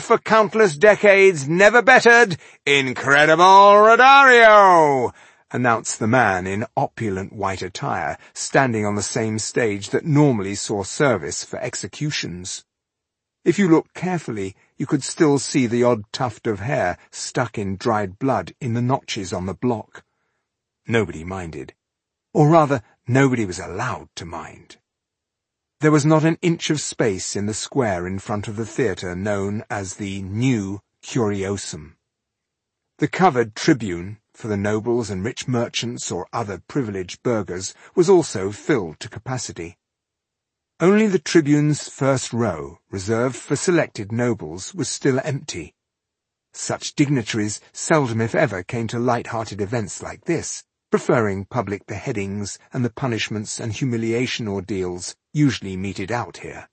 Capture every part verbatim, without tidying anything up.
for countless decades never bettered, Incredible Rodario!" announced the man in opulent white attire, standing on the same stage that normally saw service for executions. If you looked carefully, you could still see the odd tuft of hair stuck in dried blood in the notches on the block. Nobody minded. Or rather, nobody was allowed to mind. There was not an inch of space in the square in front of the theatre known as the New Curiosum. The covered tribune, for the nobles and rich merchants or other privileged burghers, was also filled to capacity. Only the tribune's first row, reserved for selected nobles, was still empty. Such dignitaries seldom if ever came to light-hearted events like this, preferring public beheadings and the punishments and humiliation ordeals usually meted out here.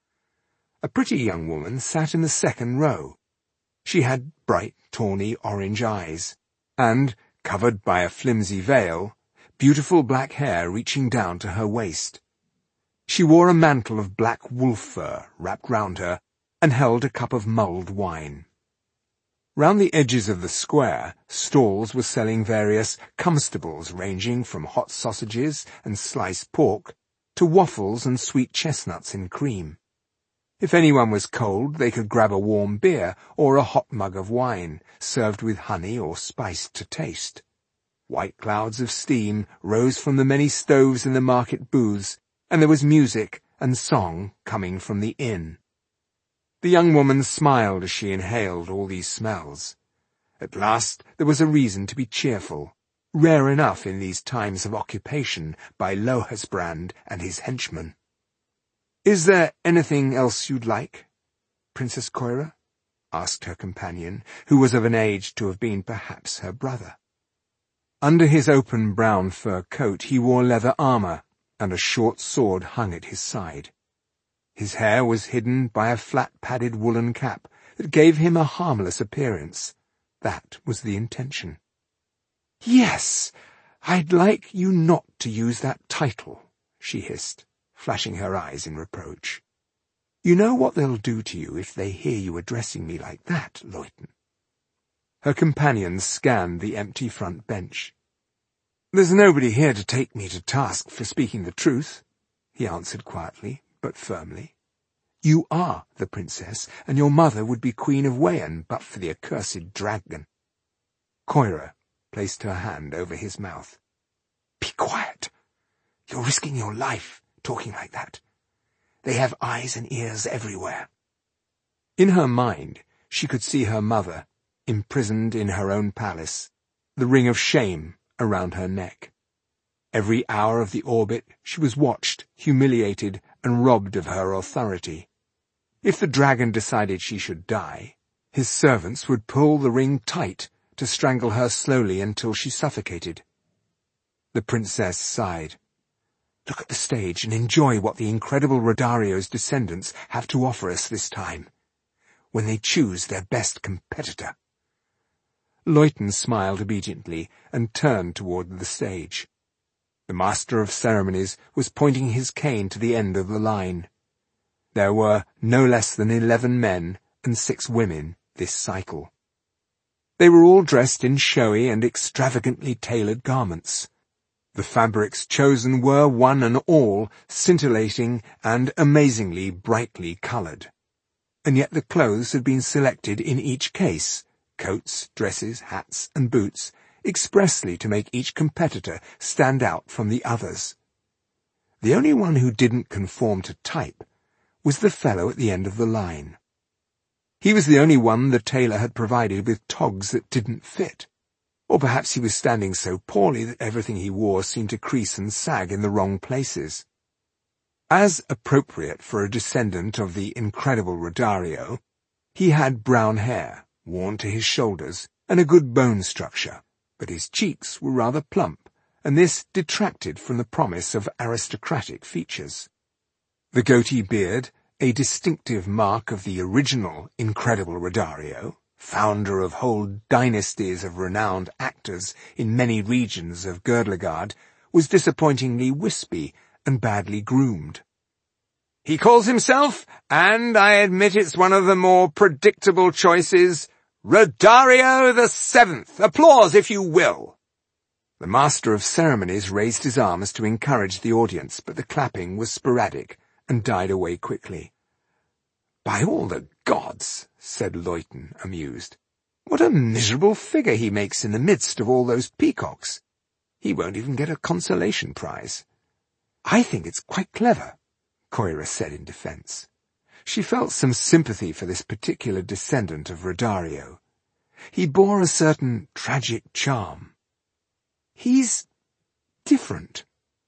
A pretty young woman sat in the second row. She had bright, tawny orange eyes, and, covered by a flimsy veil, beautiful black hair reaching down to her waist. She wore a mantle of black wolf fur wrapped round her, and held a cup of mulled wine. Round the edges of the square, stalls were selling various comestibles ranging from hot sausages and sliced pork to waffles and sweet chestnuts in cream. If anyone was cold, they could grab a warm beer or a hot mug of wine, served with honey or spiced to taste. White clouds of steam rose from the many stoves in the market booths, and there was music and song coming from the inn. The young woman smiled as she inhaled all these smells. At last there was a reason to be cheerful, rare enough in these times of occupation by Lohasbrand and his henchmen. "Is there anything else you'd like, Princess Coira?" asked her companion, who was of an age to have been perhaps her brother. Under his open brown fur coat he wore leather armour, and a short sword hung at his side. His hair was hidden by a flat-padded woolen cap that gave him a harmless appearance. That was the intention. "Yes, I'd like you not to use that title," she hissed, flashing her eyes in reproach. "You know what they'll do to you if they hear you addressing me like that, Leuchten." Her companion scanned the empty front bench. "There's nobody here to take me to task for speaking the truth," he answered quietly, but firmly. "You are the princess, and your mother would be Queen of Wayne but for the accursed dragon." Coira placed her hand over his mouth. "Be quiet. You're risking your life, talking like that. They have eyes and ears everywhere." In her mind, she could see her mother, imprisoned in her own palace, the ring of shame around her neck. Every hour of the orbit she was watched, humiliated, and robbed of her authority. If the dragon decided she should die, his servants would pull the ring tight to strangle her slowly until she suffocated. The princess sighed. "Look at the stage and enjoy what the incredible Rodario's descendants have to offer us this time, when they choose their best competitor." Leuchten smiled obediently and turned toward the stage. The master of ceremonies was pointing his cane to the end of the line. There were no less than eleven men and six women this cycle. They were all dressed in showy and extravagantly tailored garments. The fabrics chosen were, one and all, scintillating and amazingly brightly coloured. And yet the clothes had been selected in each case, coats, dresses, hats, and boots, expressly to make each competitor stand out from the others. The only one who didn't conform to type was the fellow at the end of the line. He was the only one the tailor had provided with togs that didn't fit. Or perhaps he was standing so poorly that everything he wore seemed to crease and sag in the wrong places. As appropriate for a descendant of the incredible Rodario, he had brown hair, worn to his shoulders, and a good bone structure, but his cheeks were rather plump, and this detracted from the promise of aristocratic features. The goatee beard, a distinctive mark of the original incredible Rodario, founder of whole dynasties of renowned actors in many regions of Girdlegard, was disappointingly wispy and badly groomed. He calls himself, and I admit it's one of the more predictable choices, Rodario the Seventh. Applause, if you will. The Master of Ceremonies raised his arms to encourage the audience, but the clapping was sporadic and died away quickly. By all the gods, said Luyten, amused. What a miserable figure he makes in the midst of all those peacocks. He won't even get a consolation prize. I think it's quite clever, Coira said in defence. She felt some sympathy for this particular descendant of Rodario. He bore a certain tragic charm. He's different.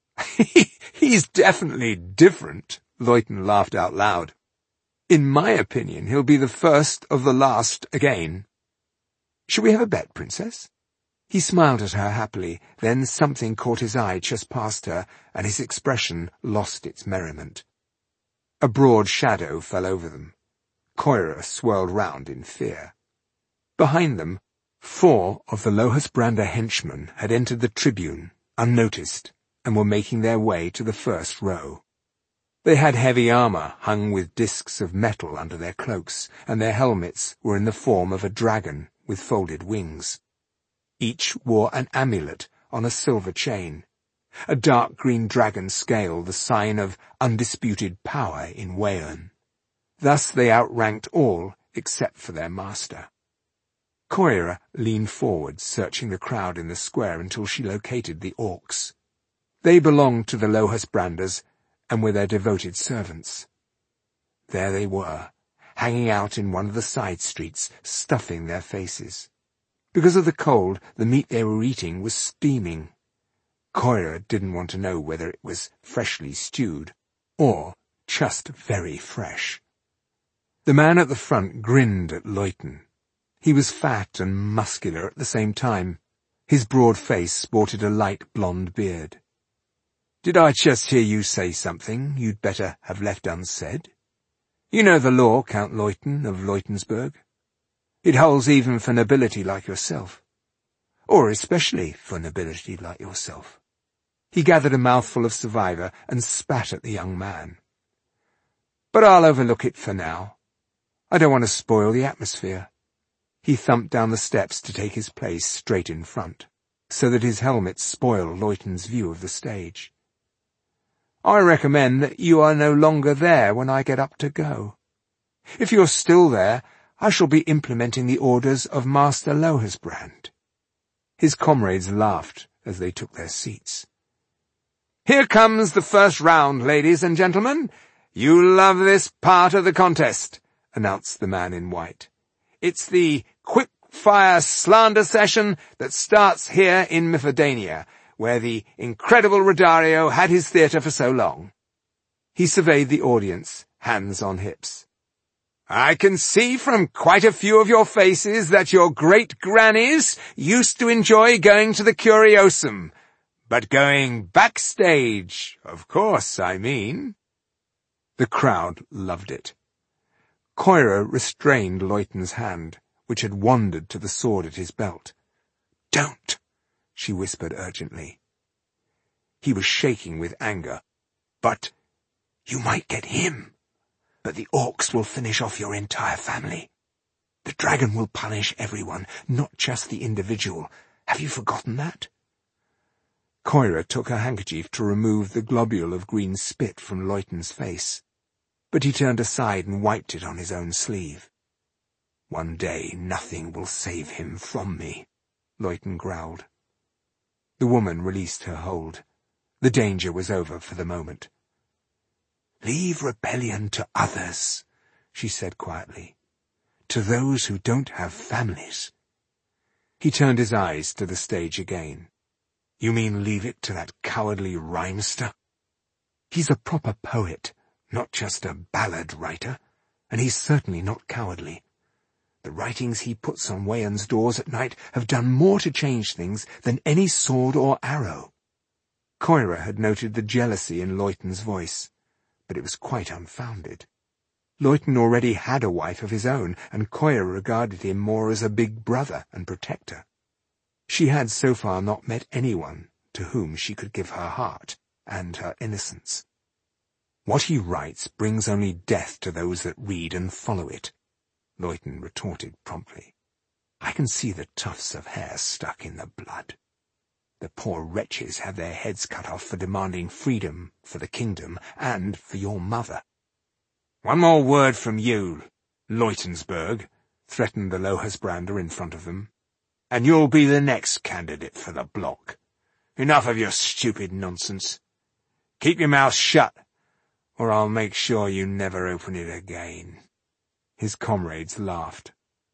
He's definitely different, Luyten laughed out loud. In my opinion, he'll be the first of the last again. Shall we have a bet, Princess? He smiled at her happily, then something caught his eye just past her, and his expression lost its merriment. A broad shadow fell over them. Coira swirled round in fear. Behind them, four of the Lohusbrander henchmen had entered the tribune, unnoticed, and were making their way to the first row. They had heavy armour hung with discs of metal under their cloaks, and their helmets were in the form of a dragon with folded wings. Each wore an amulet on a silver chain, a dark green dragon scale, the sign of undisputed power in Wayern. Thus they outranked all except for their master. Coira leaned forward, searching the crowd in the square until she located the orcs. They belonged to the Lohusbranders and were their devoted servants. There they were, hanging out in one of the side streets, stuffing their faces. Because of the cold, the meat they were eating was steaming. Coira didn't want to know whether it was freshly stewed or just very fresh. The man at the front grinned at Luyten. He was fat and muscular at the same time. His broad face sported a light blonde beard. "Did I just hear you say something you'd better have left unsaid? You know the law, Count Luyten of Leutensburg. It holds even for nobility like yourself. Or especially for nobility like yourself." He gathered a mouthful of Survivor and spat at the young man. "But I'll overlook it for now. I don't want to spoil the atmosphere." He thumped down the steps to take his place straight in front, so that his helmet spoiled Luyten's view of the stage. "I recommend that you are no longer there when I get up to go. If you're still there, I shall be implementing the orders of Master Lohusbrand." His comrades laughed as they took their seats. "Here comes the first round, ladies and gentlemen. You love this part of the contest," announced the man in white. "It's the quick-fire slander session that starts here in Mifordania, where the incredible Rodario had his theatre for so long." He surveyed the audience, hands on hips. "I can see from quite a few of your faces that your great-grannies used to enjoy going to the Curiosum. But going backstage, of course, I mean." The crowd loved it. Coira restrained Luyten's hand, which had wandered to the sword at his belt. "Don't," she whispered urgently. He was shaking with anger. "But you might get him. But the orcs will finish off your entire family. The dragon will punish everyone, not just the individual. Have you forgotten that?" Coira took her handkerchief to remove the globule of green spit from Luyten's face, but he turned aside and wiped it on his own sleeve. "One day nothing will save him from me," Luyten growled. The woman released her hold. The danger was over for the moment. "Leave rebellion to others," she said quietly. "To those who don't have families." He turned his eyes to the stage again. "You mean leave it to that cowardly rhymester? He's a proper poet, not just a ballad writer, and he's certainly not cowardly. The writings he puts on Wayern's doors at night have done more to change things than any sword or arrow." Coira had noted the jealousy in Luyten's voice, but it was quite unfounded. Luyten already had a wife of his own, and Coira regarded him more as a big brother and protector. She had so far not met anyone to whom she could give her heart and her innocence. What he writes brings only death to those that read and follow it, Luyten retorted promptly. I can see the tufts of hair stuck in the blood. The poor wretches have their heads cut off for demanding freedom for the kingdom and for your mother. One more word from you, Leutensburg, threatened the Lohusbrander in front of them, and you'll be the next candidate for the block. Enough of your stupid nonsense. Keep your mouth shut, or I'll make sure you never open it again. His comrades laughed.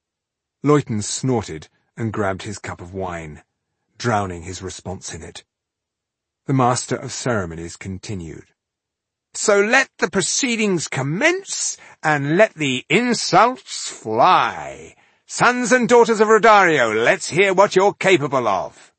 Luyten snorted and grabbed his cup of wine, drowning his response in it. The Master of Ceremonies continued. So let the proceedings commence, and let the insults fly. Sons and daughters of Rodario, let's hear what you're capable of.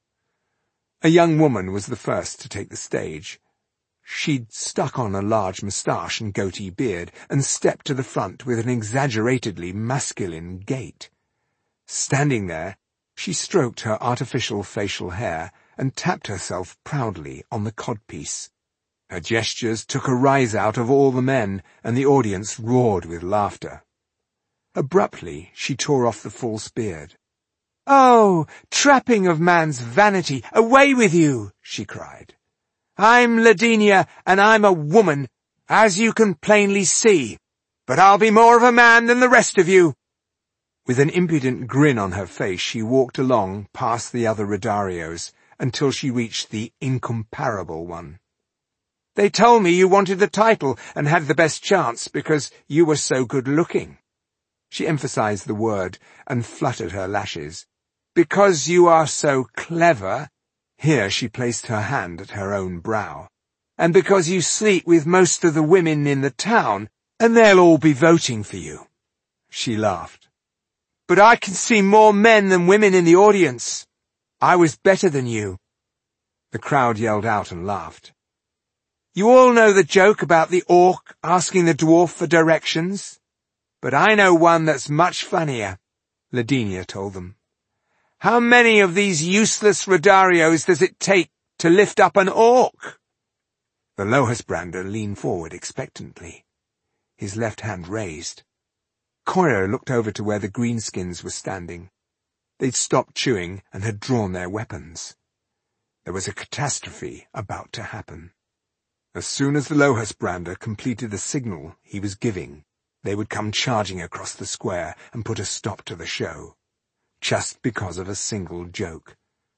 A young woman was the first to take the stage. She'd stuck on a large moustache and goatee beard, and stepped to the front with an exaggeratedly masculine gait. Standing there, she stroked her artificial facial hair and tapped herself proudly on the codpiece. Her gestures took a rise out of all the men, and the audience roared with laughter. Abruptly, she tore off the false beard. "Oh, trapping of man's vanity, away with you!" she cried. "I'm Lavinia, and I'm a woman, as you can plainly see, but I'll be more of a man than the rest of you." With an impudent grin on her face, she walked along past the other Rodarios until she reached the incomparable one. "They told me you wanted the title and had the best chance because you were so good-looking." She emphasized the word and fluttered her lashes. "Because you are so clever," here she placed her hand at her own brow, "and because you sleep with most of the women in the town, and they'll all be voting for you." She laughed. "But I can see more men than women in the audience. I was better than you." The crowd yelled out and laughed. "You all know the joke about the orc asking the dwarf for directions? But I know one that's much funnier," Lavinia told them. "How many of these useless Rodarios does it take to lift up an orc?" The Lohusbrander leaned forward expectantly, his left hand raised. Coiro looked over to where the greenskins were standing. They'd stopped chewing and had drawn their weapons. There was a catastrophe about to happen. As soon as the Lohusbrander completed the signal he was giving, they would come charging across the square and put a stop to the show, just because of a single joke.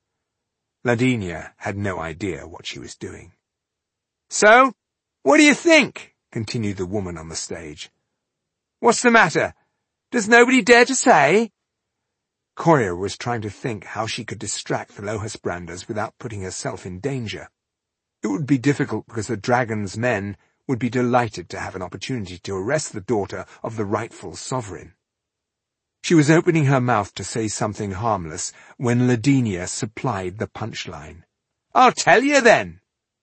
Lavinia had no idea what she was doing. "So, what do you think?" continued the woman on the stage. "What's the matter? Does nobody dare to say?" Coiro was trying to think how she could distract the Lohusbranders without putting herself in danger. It would be difficult because the dragon's men would be delighted to have an opportunity to arrest the daughter of the rightful sovereign. She was opening her mouth to say something harmless when Lavinia supplied the punchline. "I'll tell you then.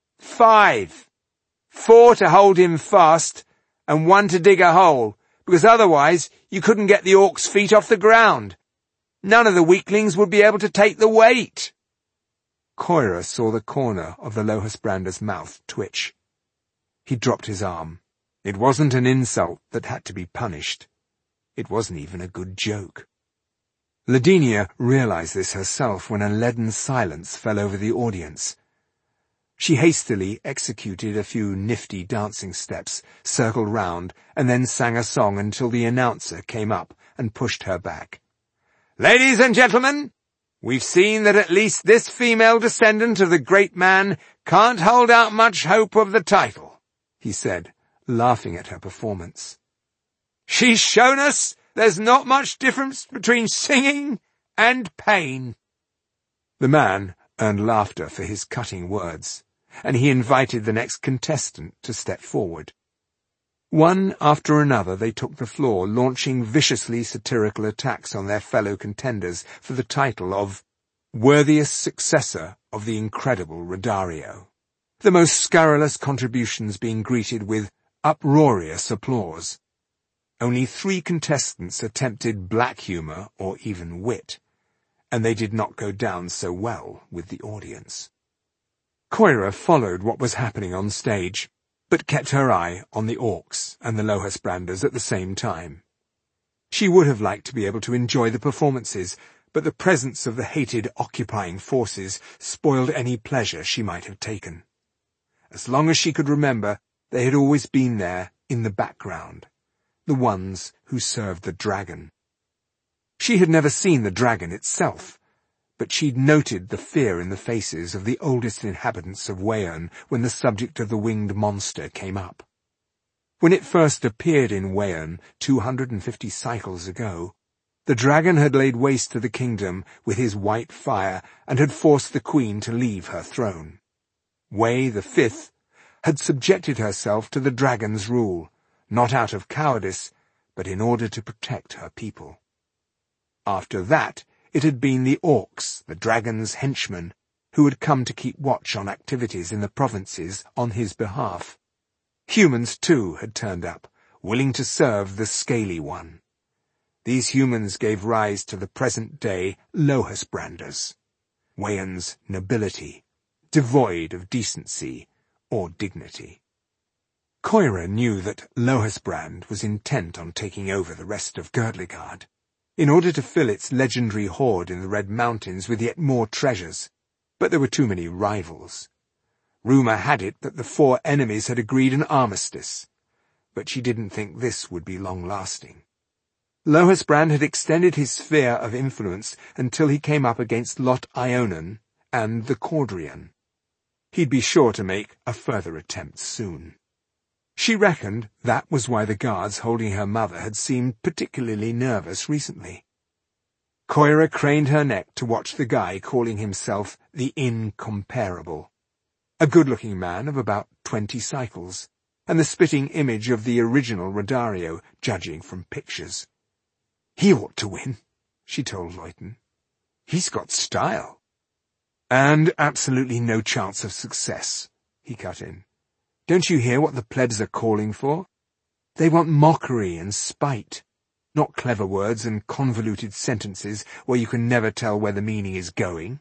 Five. Four to hold him fast, and one to dig a hole, because otherwise you couldn't get the orc's feet off the ground. None of the weaklings would be able to take the weight." Coiro saw the corner of the Lohusbrander's mouth twitch. He dropped his arm. It wasn't an insult that had to be punished. It wasn't even a good joke. Lavinia realized this herself when a leaden silence fell over the audience. She hastily executed a few nifty dancing steps, circled round, and then sang a song until the announcer came up and pushed her back. "Ladies and gentlemen, we've seen that at least this female descendant of the great man can't hold out much hope of the title," he said, laughing at her performance. "She's shown us there's not much difference between singing and pain." The man earned laughter for his cutting words, and he invited the next contestant to step forward. One after another they took the floor, launching viciously satirical attacks on their fellow contenders for the title of worthiest successor of the incredible Rodario, the most scurrilous contributions being greeted with uproarious applause. Only three contestants attempted black humour or even wit, and they did not go down so well with the audience. Coiro followed what was happening on stage. but kept her eye on the orcs and the Lohusbranders at the same time. She would have liked to be able to enjoy the performances, but the presence of the hated occupying forces spoiled any pleasure she might have taken. As long as she could remember, they had always been there in the background, the ones who served the dragon. She had never seen the dragon itself, but she'd noted the fear in the faces of the oldest inhabitants of Weyarn when the subject of the winged monster came up. When it first appeared in Weyarn two hundred and fifty cycles ago, the dragon had laid waste to the kingdom with his white fire and had forced the queen to leave her throne. Wei the Fifth had subjected herself to the dragon's rule, not out of cowardice, but in order to protect her people. After that, it had been the orcs, the dragon's henchmen, who had come to keep watch on activities in the provinces on his behalf. Humans, too, had turned up, willing to serve the Scaly One. These humans gave rise to the present-day Lohusbranders, Weyarn's nobility, devoid of decency or dignity. Koira knew that Lohusbrand was intent on taking over the rest of Girdlegard, in order to fill its legendary hoard in the Red Mountains with yet more treasures, but there were too many rivals. Rumour had it that the four enemies had agreed an armistice, but she didn't think this would be long-lasting. Lohusbrand had extended his sphere of influence until he came up against Lot Ionan and the Caudrian. He'd be sure to make a further attempt soon. She reckoned that was why the guards holding her mother had seemed particularly nervous recently. Koira craned her neck to watch the guy calling himself the Incomparable, a good-looking man of about twenty cycles, and the spitting image of the original Rodario, judging from pictures. "He ought to win," she told Luyten. "He's got style." "And absolutely no chance of success," he cut in. "Don't you hear what the plebs are calling for? They want mockery and spite, not clever words and convoluted sentences where you can never tell where the meaning is going."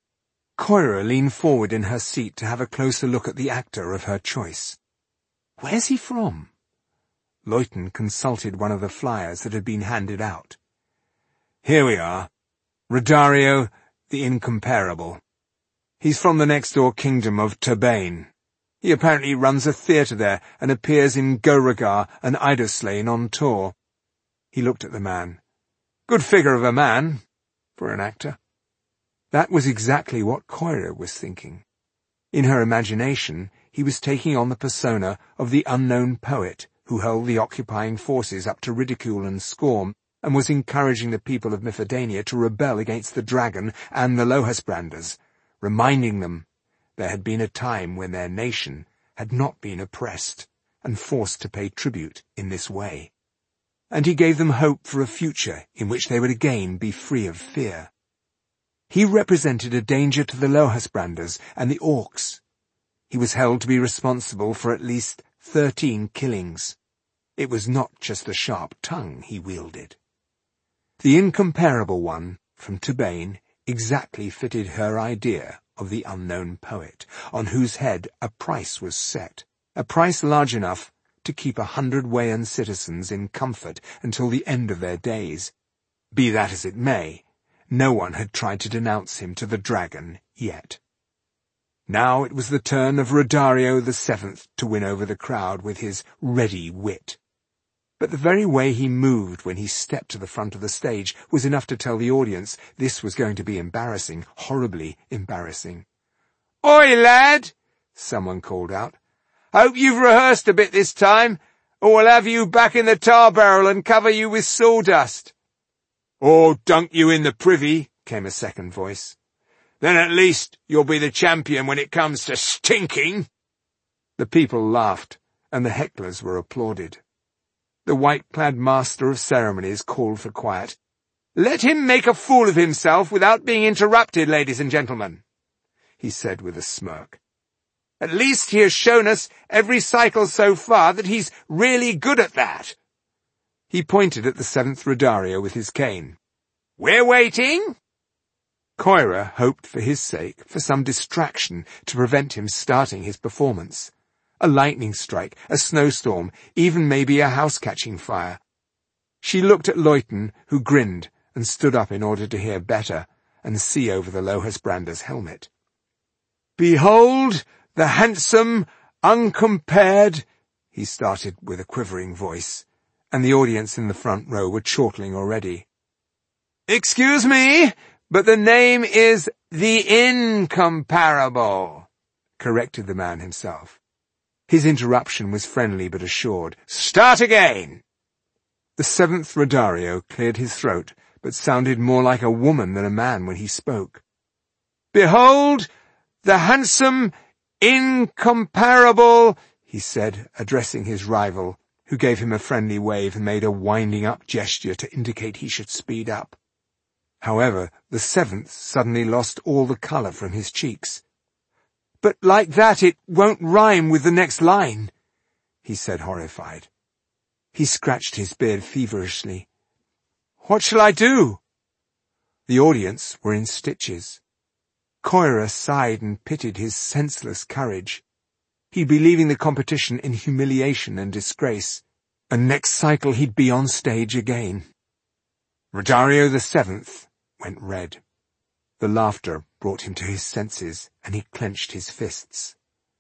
Koira leaned forward in her seat to have a closer look at the actor of her choice. "Where's he from?" Luyten consulted one of the flyers that had been handed out. "Here we are. Rodario the Incomparable. He's from the next-door kingdom of Turbane. He apparently runs a theatre there and appears in Beauregard and Idoslane on tour." He looked at the man. "Good figure of a man, for an actor." That was exactly what Koira was thinking. In her imagination, he was taking on the persona of the unknown poet who held the occupying forces up to ridicule and scorn, and was encouraging the people of Mithridania to rebel against the dragon and the Lohusbranders, reminding them there had been a time when their nation had not been oppressed and forced to pay tribute in this way. And he gave them hope for a future in which they would again be free of fear. He represented a danger to the Lohusbranders and the orcs. He was held to be responsible for at least thirteen killings. It was not just the sharp tongue he wielded. The Incomparable One, from Turbane, exactly fitted her idea of the unknown poet, on whose head a price was set, a price large enough to keep a hundred Weyarn citizens in comfort until the end of their days. Be that as it may, no one had tried to denounce him to the dragon yet. Now it was the turn of Rodario the Seventh to win over the crowd with his ready wit. But the very way he moved when he stepped to the front of the stage was enough to tell the audience this was going to be embarrassing, horribly embarrassing. "Oi, lad!" someone called out. "Hope you've rehearsed a bit this time, or we'll have you back in the tar barrel and cover you with sawdust." "Or dunk you in the privy," came a second voice. "Then at least you'll be the champion when it comes to stinking." The people laughed, and the hecklers were applauded. The white-clad master of ceremonies called for quiet. "Let him make a fool of himself without being interrupted, ladies and gentlemen," he said with a smirk. "At least he has shown us every cycle so far that he's really good at that." He pointed at the seventh Rodario with his cane. "We're waiting." Koira hoped for his sake for some distraction to prevent him starting his performance, A lightning strike, a snowstorm, even maybe a house catching fire. She looked at Leuchten, who grinned and stood up in order to hear better and see over the Lohusbrander's helmet. "Behold the handsome, uncompared—" he started with a quivering voice, and the audience in the front row were chortling already. "Excuse me, but the name is the Incomparable," corrected the man himself. His interruption was friendly but assured. "Start again!" The seventh Rodario cleared his throat, but sounded more like a woman than a man when he spoke. "Behold the handsome, incomparable," he said, addressing his rival, who gave him a friendly wave and made a winding-up gesture to indicate he should speed up. However, the seventh suddenly lost all the colour from his cheeks. "But like that it won't rhyme with the next line," he said, horrified. He scratched his beard feverishly. "What shall I do?" The audience were in stitches. Koira sighed and pitied his senseless courage. He'd be leaving the competition in humiliation and disgrace, and next cycle he'd be on stage again. Rodario the seventh went red. The laughter brought him to his senses, and he clenched his fists.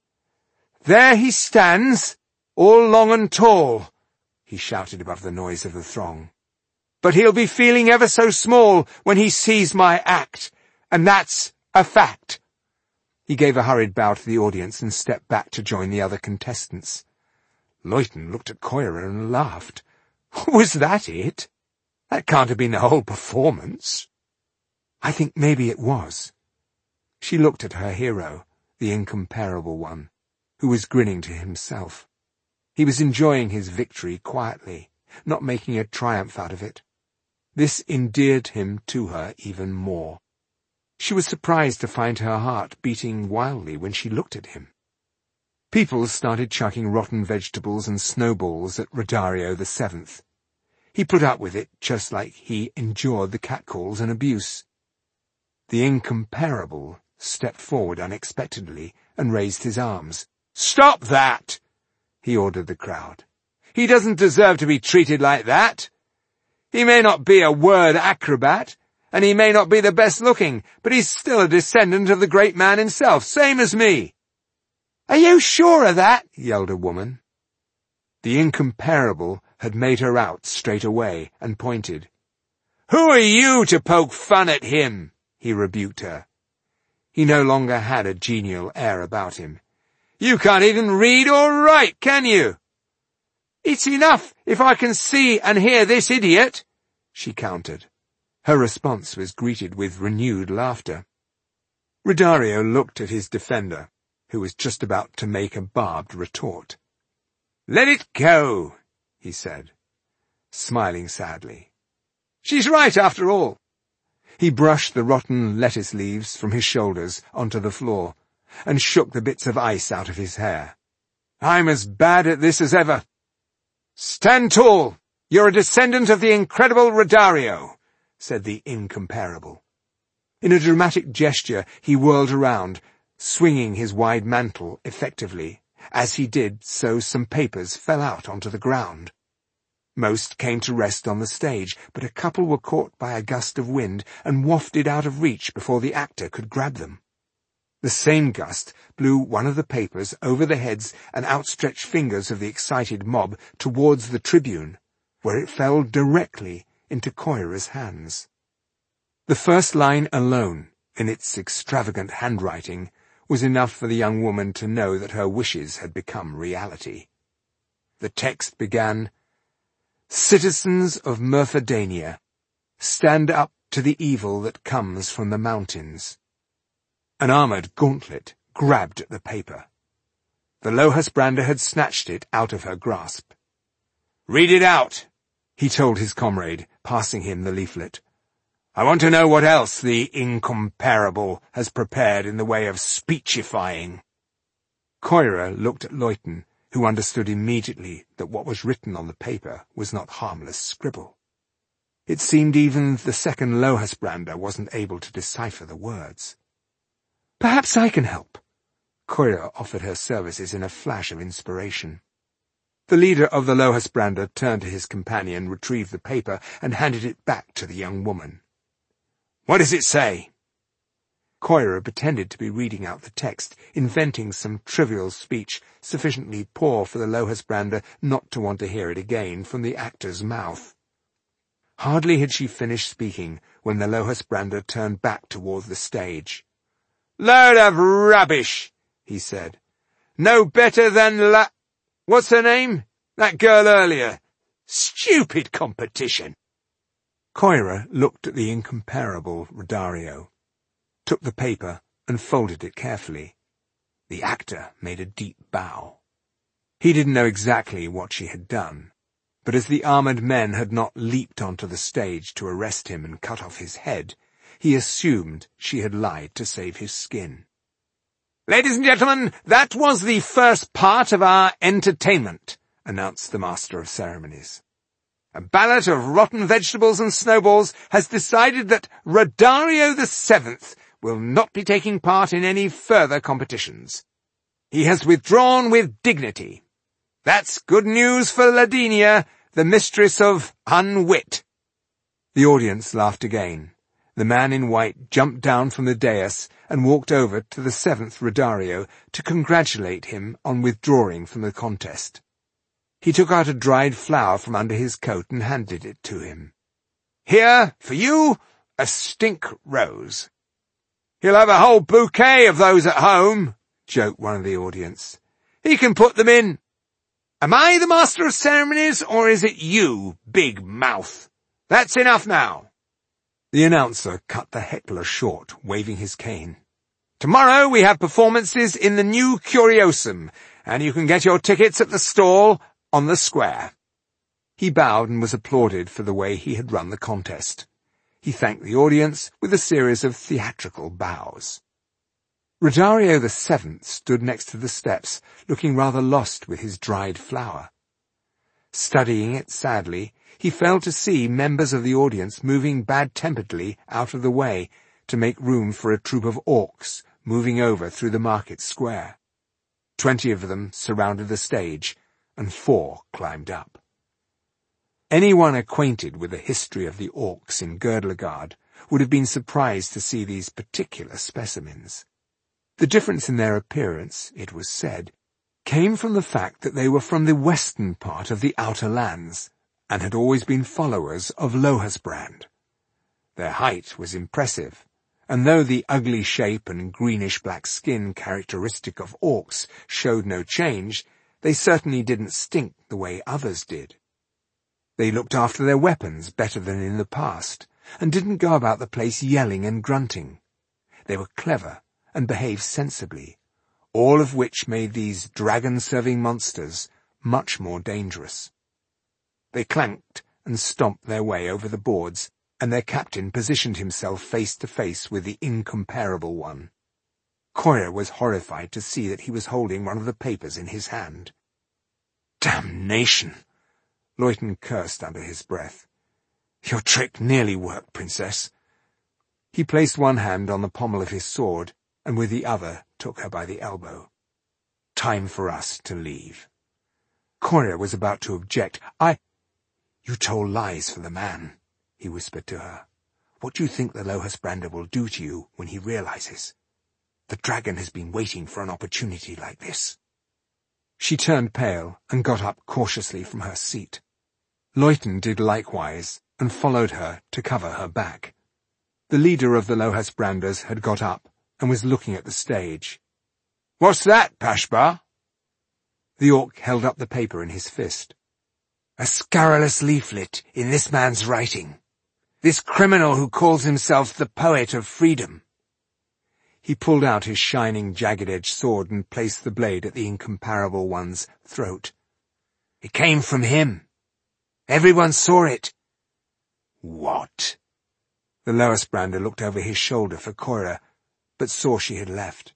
"There he stands, all long and tall," he shouted above the noise of the throng. "But he'll be feeling ever so small when he sees my act, and that's a fact." He gave a hurried bow to the audience and stepped back to join the other contestants. Leuchten looked at Koira and laughed. "Was that it? That can't have been the whole performance." "I think maybe it was." She looked at her hero, the incomparable one, who was grinning to himself. He was enjoying his victory quietly, not making a triumph out of it. This endeared him to her even more. She was surprised to find her heart beating wildly when she looked at him. People started chucking rotten vegetables and snowballs at Rodario the seventh. He put up with it just like he endured the catcalls and abuse. The Incomparable stepped forward unexpectedly and raised his arms. "Stop that!" he ordered the crowd. "He doesn't deserve to be treated like that. He may not be a word acrobat, and he may not be the best looking, but he's still a descendant of the great man himself, same as me." "Are you sure of that?" yelled a woman. The Incomparable had made her out straight away and pointed. "Who are you to poke fun at him?" he rebuked her. He no longer had a genial air about him. "You can't even read or write, can you?" "It's enough if I can see and hear this idiot," she countered. Her response was greeted with renewed laughter. Rodario looked at his defender, who was just about to make a barbed retort. "Let it go," he said, smiling sadly. "She's right after all." He brushed the rotten lettuce leaves from his shoulders onto the floor and shook the bits of ice out of his hair. "I'm as bad at this as ever. Stand tall! You're a descendant of the incredible Rodario," said the Incomparable. In a dramatic gesture he whirled around, swinging his wide mantle effectively. As he did so, some papers fell out onto the ground. Most came to rest on the stage, but a couple were caught by a gust of wind and wafted out of reach before the actor could grab them. The same gust blew one of the papers over the heads and outstretched fingers of the excited mob towards the tribune, where it fell directly into Koira's hands. The first line alone, in its extravagant handwriting, was enough for the young woman to know that her wishes had become reality. The text began, "Citizens of Myrthadania, stand up to the evil that comes from the mountains." An armoured gauntlet grabbed at the paper. The Lohusbrander had snatched it out of her grasp. "Read it out," he told his comrade, passing him the leaflet. "I want to know what else the Incomparable has prepared in the way of speechifying." Koira looked at Leuchten, who understood immediately that what was written on the paper was not harmless scribble. It seemed even the second Lohusbrander wasn't able to decipher the words. "Perhaps I can help," Coira offered her services in a flash of inspiration. The leader of the Lohusbrander turned to his companion, retrieved the paper, and handed it back to the young woman. "What does it say?" Coira pretended to be reading out the text, inventing some trivial speech sufficiently poor for the Lohusbrander not to want to hear it again from the actor's mouth. Hardly had she finished speaking when the Lohusbrander turned back toward the stage. "Load of rubbish," he said. "No better than La... What's her name? That girl earlier. Stupid competition." Coira looked at the incomparable Rodario, took the paper and folded it carefully. The actor made a deep bow. He didn't know exactly what she had done, but as the armoured men had not leaped onto the stage to arrest him and cut off his head, he assumed she had lied to save his skin. "Ladies and gentlemen, that was the first part of our entertainment," announced the Master of Ceremonies. "A ballot of rotten vegetables and snowballs has decided that Rodario the Seventh will not be taking part in any further competitions. He has withdrawn with dignity. That's good news for Ladinia, the mistress of unwit." The audience laughed again. The man in white jumped down from the dais and walked over to the seventh Rodario to congratulate him on withdrawing from the contest. He took out a dried flower from under his coat and handed it to him. "Here, for you, a stink rose." "He'll have a whole bouquet of those at home," joked one of the audience. "He can put them in. Am I the Master of Ceremonies, or is it you, big mouth? That's enough now." The announcer cut the heckler short, waving his cane. "Tomorrow we have performances in the new Curiosum, and you can get your tickets at the stall on the square." He bowed and was applauded for the way he had run the contest. He thanked the audience with a series of theatrical bows. Rodario the Seventh stood next to the steps, looking rather lost with his dried flower. Studying it sadly, he failed to see members of the audience moving bad-temperedly out of the way to make room for a troop of orcs moving over through the market square. Twenty of them surrounded the stage, and four climbed up. Anyone acquainted with the history of the orcs in Girdlegard would have been surprised to see these particular specimens. The difference in their appearance, it was said, came from the fact that they were from the western part of the Outer Lands, and had always been followers of Lohusbrand. Their height was impressive, and though the ugly shape and greenish-black skin characteristic of orcs showed no change, they certainly didn't stink the way others did. They looked after their weapons better than in the past, and didn't go about the place yelling and grunting. They were clever and behaved sensibly, all of which made these dragon-serving monsters much more dangerous. They clanked and stomped their way over the boards, and their captain positioned himself face to face with the incomparable one. Coira was horrified to see that he was holding one of the papers in his hand. "Damnation!" Luyten cursed under his breath. "Your trick nearly worked, Princess." He placed one hand on the pommel of his sword, and with the other took her by the elbow. "Time for us to leave." Coira was about to object. I... "You told lies for the man," he whispered to her. "What do you think the Lohusbrander will do to you when he realizes? The dragon has been waiting for an opportunity like this." She turned pale and got up cautiously from her seat. Luyten did likewise, and followed her to cover her back. The leader of the Lohusbranders had got up and was looking at the stage. "What's that, Pashba?" The orc held up the paper in his fist. "A scurrilous leaflet in this man's writing. This criminal who calls himself the Poet of Freedom." He pulled out his shining, jagged-edged sword and placed the blade at the incomparable one's throat. "It came from him. Everyone saw it." "What?" The Lohusbrander looked over his shoulder for Coira, but saw she had left.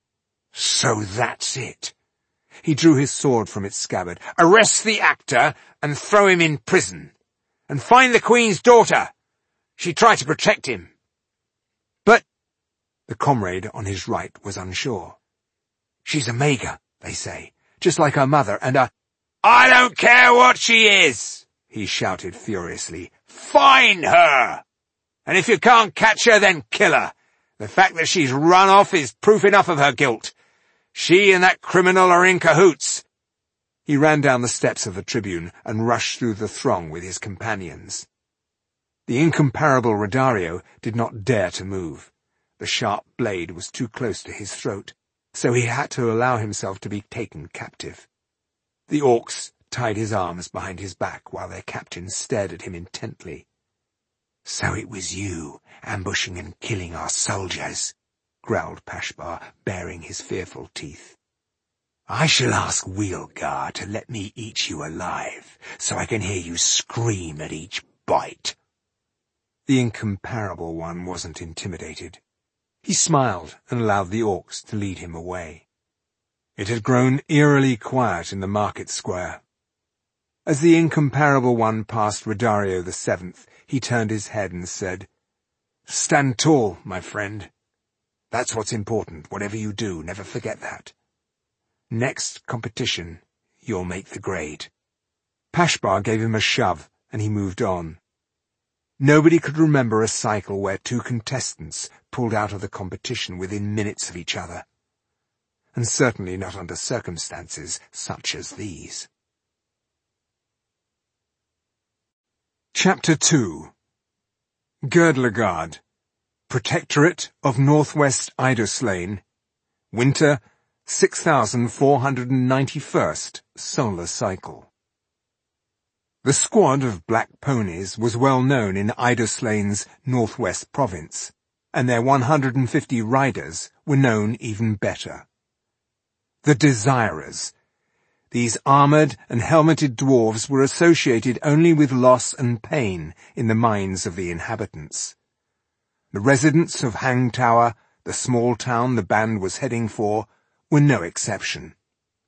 "So that's it." He drew his sword from its scabbard. "Arrest the actor and throw him in prison. And find the Queen's daughter. She tried to protect him." "But—" the comrade on his right was unsure. She's a Mager, they say, just like her mother, and a— I don't care what she is, he shouted furiously. Find her! And if you can't catch her, then kill her. The fact that she's run off is proof enough of her guilt. She and that criminal are in cahoots. He ran down the steps of the Tribune and rushed through the throng with his companions. The incomparable Rodario did not dare to move. The sharp blade was too close to his throat, so he had to allow himself to be taken captive. The orcs tied his arms behind his back while their captain stared at him intently. So it was you, ambushing and killing our soldiers, growled Pashbar, baring his fearful teeth. I shall ask Wheelgar to let me eat you alive, so I can hear you scream at each bite. The incomparable one wasn't intimidated. He smiled and allowed the orcs to lead him away. It had grown eerily quiet in the market square. As the incomparable one passed Rodario the Seventh, he turned his head and said, Stand tall, my friend. That's what's important. Whatever you do, never forget that. Next competition, you'll make the grade. Pashbar gave him a shove, and he moved on. Nobody could remember a cycle where two contestants pulled out of the competition within minutes of each other, and certainly not under circumstances such as these. Chapter two. Girdlegard, Protectorate of Northwest Idoslane, Winter six thousand four hundred ninety-first Solar Cycle. The squad of black ponies was well known in Idoslane's northwest province, and their one hundred fifty riders were known even better. The Desirers. These armoured and helmeted dwarves were associated only with loss and pain in the minds of the inhabitants. The residents of Hangtower, the small town the band was heading for, were no exception.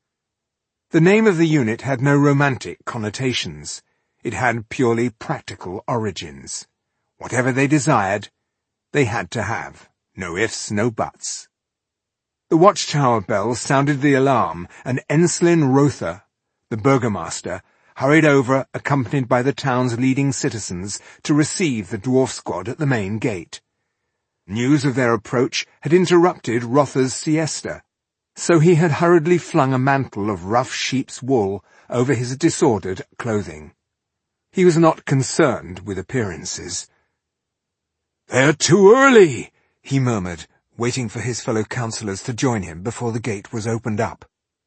The name of the unit had no romantic connotations. It had purely practical origins. Whatever they desired, they had to have. No ifs, no buts. The watchtower bell sounded the alarm, and Enslin Rother, the burgomaster, hurried over, accompanied by the town's leading citizens, to receive the dwarf squad at the main gate. News of their approach had interrupted Rother's siesta, so he had hurriedly flung a mantle of rough sheep's wool over his disordered clothing. He was not concerned with appearances. "They're too early," he murmured, waiting for his fellow councillors to join him before the gate was opened up.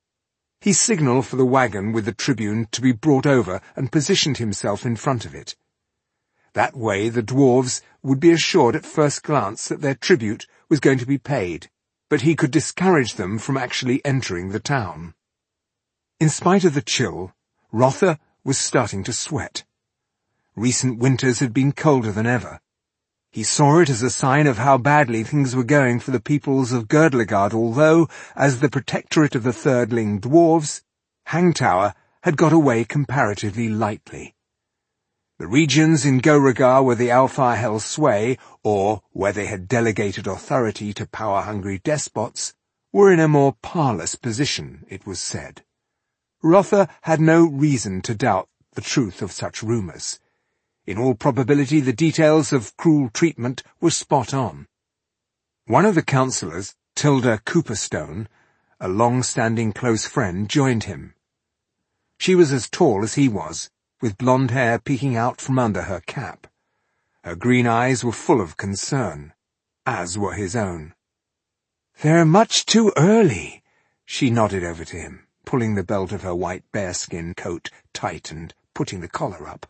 He signalled for the wagon with the Tribune to be brought over and positioned himself in front of it. That way the dwarves would be assured at first glance that their tribute was going to be paid, but he could discourage them from actually entering the town. In spite of the chill, Rother was starting to sweat. Recent winters had been colder than ever. He saw it as a sign of how badly things were going for the peoples of Girdlegard, although, as the protectorate of the Thirdling Dwarves, Hangtower had got away comparatively lightly. The regions in Beauregard where the Alfar held sway, or where they had delegated authority to power-hungry despots, were in a more parlous position, it was said. Rother had no reason to doubt the truth of such rumours. In all probability the details of cruel treatment were spot on. One of the councillors, Tilda Cooperstone, a long-standing close friend, joined him. She was as tall as he was, with blonde hair peeking out from under her cap. Her green eyes were full of concern, as were his own. "They're much too early," she nodded over to him, pulling the belt of her white bearskin coat tight and putting the collar up.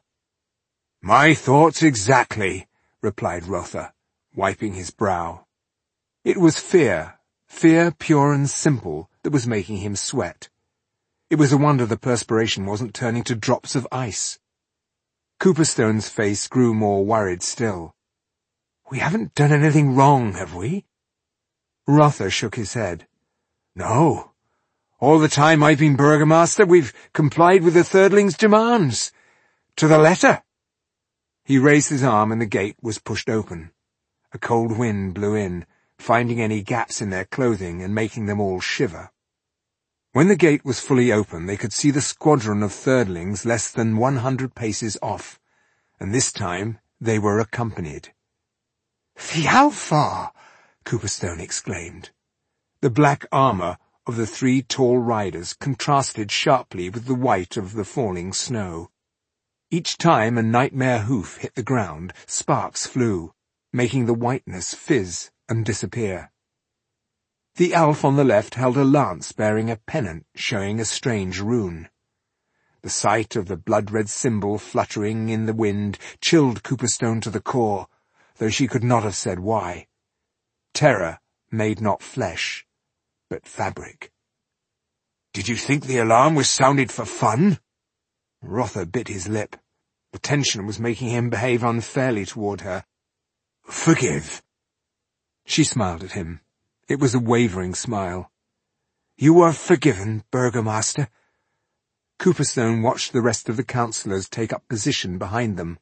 "My thoughts exactly," replied Rother, wiping his brow. It was fear, fear pure and simple, that was making him sweat. It was a wonder the perspiration wasn't turning to drops of ice. Cooperstone's face grew more worried still. "We haven't done anything wrong, have we?" Rother shook his head. "No. All the time I've been burgomaster, we've complied with the Thirdling's demands. To the letter." He raised his arm and the gate was pushed open. A cold wind blew in, finding any gaps in their clothing and making them all shiver. When the gate was fully open, they could see the squadron of thirdlings less than one hundred paces off, and this time they were accompanied. "The Alfar!" Cooperstone exclaimed. The black armour of the three tall riders contrasted sharply with the white of the falling snow. Each time a nightmare hoof hit the ground, sparks flew, making the whiteness fizz and disappear. The elf on the left held a lance bearing a pennant showing a strange rune. The sight of the blood-red symbol fluttering in the wind chilled Cooperstone to the core, though she could not have said why. Terror made not flesh, but fabric. "Did you think the alarm was sounded for fun?" Rotha bit his lip. The tension was making him behave unfairly toward her. "Forgive." She smiled at him. It was a wavering smile. "You are forgiven, Burgomaster." Cooperstone watched the rest of the councillors take up position behind them.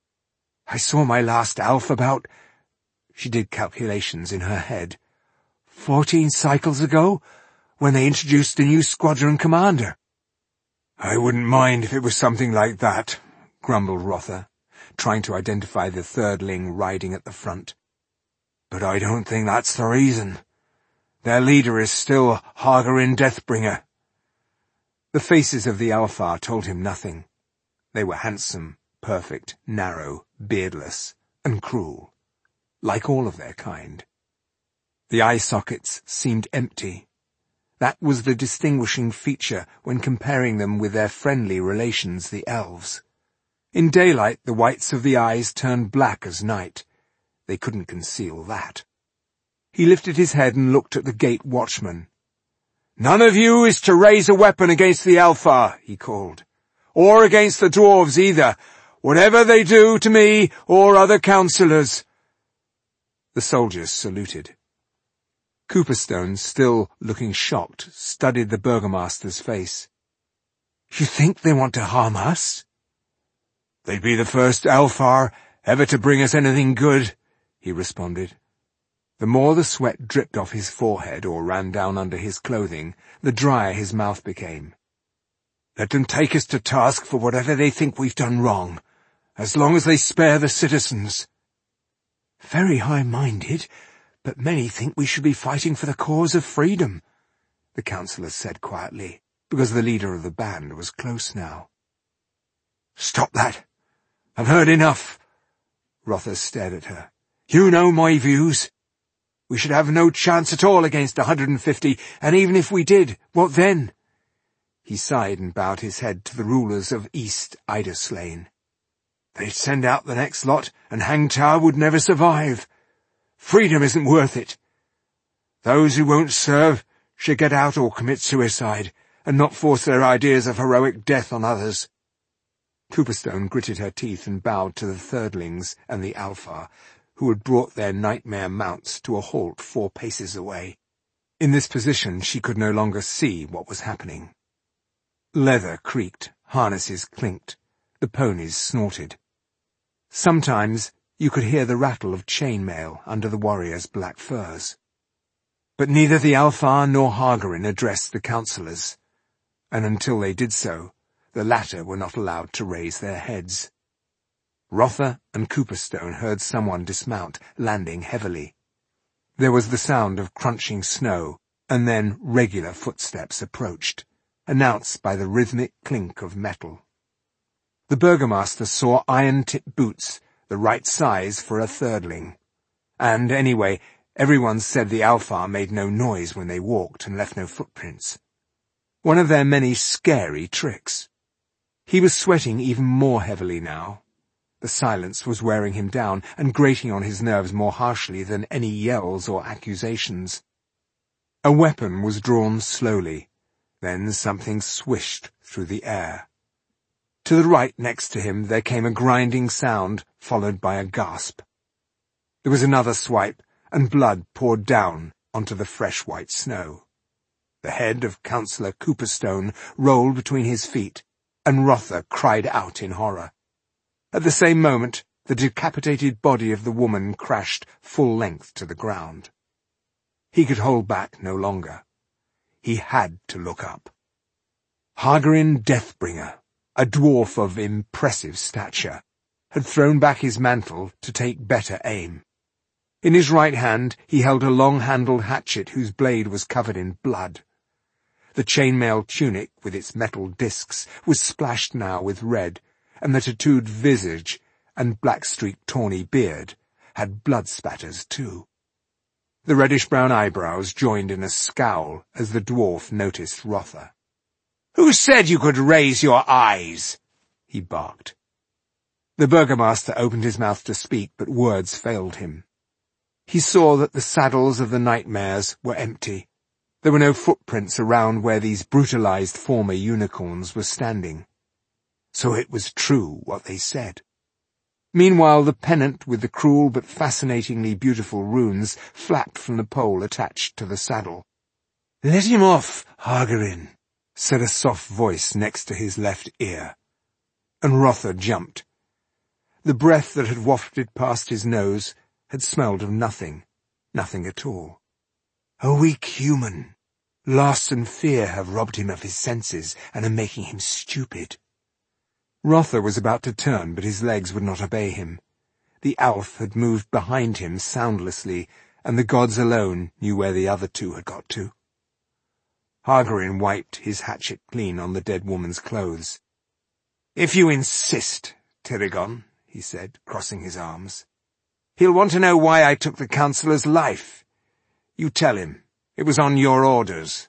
"I saw my last elf about—" She did calculations in her head. Fourteen cycles ago, when they introduced the new squadron commander." "I wouldn't mind if it was something like that," grumbled Rotha, trying to identify the thirdling riding at the front. "But I don't think that's the reason. Their leader is still Hargarin Deathbringer." The faces of the Alfar told him nothing. They were handsome, perfect, narrow, beardless, and cruel, like all of their kind. The eye sockets seemed empty. That was the distinguishing feature when comparing them with their friendly relations, the elves. In daylight, the whites of the eyes turned black as night. They couldn't conceal that. He lifted his head and looked at the gate watchman. "None of you is to raise a weapon against the Alfar," he called. "Or against the dwarves either, whatever they do to me or other councillors." The soldiers saluted. Cooperstone, still looking shocked, studied the burgomaster's face. "You think they want to harm us?" "They'd be the first Alfar ever to bring us anything good," he responded. The more the sweat dripped off his forehead or ran down under his clothing, the drier his mouth became. "Let them take us to task for whatever they think we've done wrong, as long as they spare the citizens." "Very high-minded, but many think we should be fighting for the cause of freedom," the councillors said quietly, because the leader of the band was close now. "Stop that! I've heard enough." Rotha stared at her. "You know my views. We should have no chance at all against a hundred and fifty, and even if we did, what then?" He sighed and bowed his head to the rulers of East Idaslane. "They'd send out the next lot, and Hangtower would never survive. Freedom isn't worth it. Those who won't serve should get out or commit suicide, and not force their ideas of heroic death on others." Cooperstone gritted her teeth and bowed to the thirdlings and the Alfar, who had brought their nightmare mounts to a halt four paces away. In this position she could no longer see what was happening. Leather creaked, harnesses clinked, the ponies snorted. Sometimes you could hear the rattle of chainmail under the warriors' black furs. But neither the Alfar nor Hargarin addressed the councillors, and until they did so, the latter were not allowed to raise their heads. Rotha and Cooperstone heard someone dismount, landing heavily. There was the sound of crunching snow, and then regular footsteps approached, announced by the rhythmic clink of metal. The burgomaster saw iron-tipped boots, the right size for a thirdling. And, anyway, everyone said the Alfar made no noise when they walked and left no footprints. One of their many scary tricks. He was sweating even more heavily now. The silence was wearing him down and grating on his nerves more harshly than any yells or accusations. A weapon was drawn slowly. Then something swished through the air. To the right next to him there came a grinding sound, followed by a gasp. There was another swipe, and blood poured down onto the fresh white snow. The head of Councillor Cooperstone rolled between his feet, and Rotha cried out in horror. At the same moment, the decapitated body of the woman crashed full length to the ground. He could hold back no longer. He had to look up. Hargarin Deathbringer, a dwarf of impressive stature, had thrown back his mantle to take better aim. In his right hand he held a long-handled hatchet whose blade was covered in blood. The chainmail tunic, with its metal discs, was splashed now with red, and the tattooed visage and black-streaked tawny beard had blood spatters too. The reddish-brown eyebrows joined in a scowl as the dwarf noticed Rotha. "Who said you could raise your eyes?" he barked. The burgomaster opened his mouth to speak, but words failed him. He saw that the saddles of the nightmares were empty. There were no footprints around where these brutalized former unicorns were standing. So it was true what they said. Meanwhile, the pennant with the cruel but fascinatingly beautiful runes flapped from the pole attached to the saddle. "Let him off, Hargarin," said a soft voice next to his left ear. And Rotha jumped. The breath that had wafted past his nose had smelled of nothing, nothing at all. A weak human. Loss and fear have robbed him of his senses and are making him stupid. Rotha was about to turn, but his legs would not obey him. The Alf had moved behind him soundlessly, and the gods alone knew where the other two had got to. Hargarin wiped his hatchet clean on the dead woman's clothes. "If you insist, Tirigon," he said, crossing his arms. "He'll want to know why I took the councillor's life. You tell him. It was on your orders."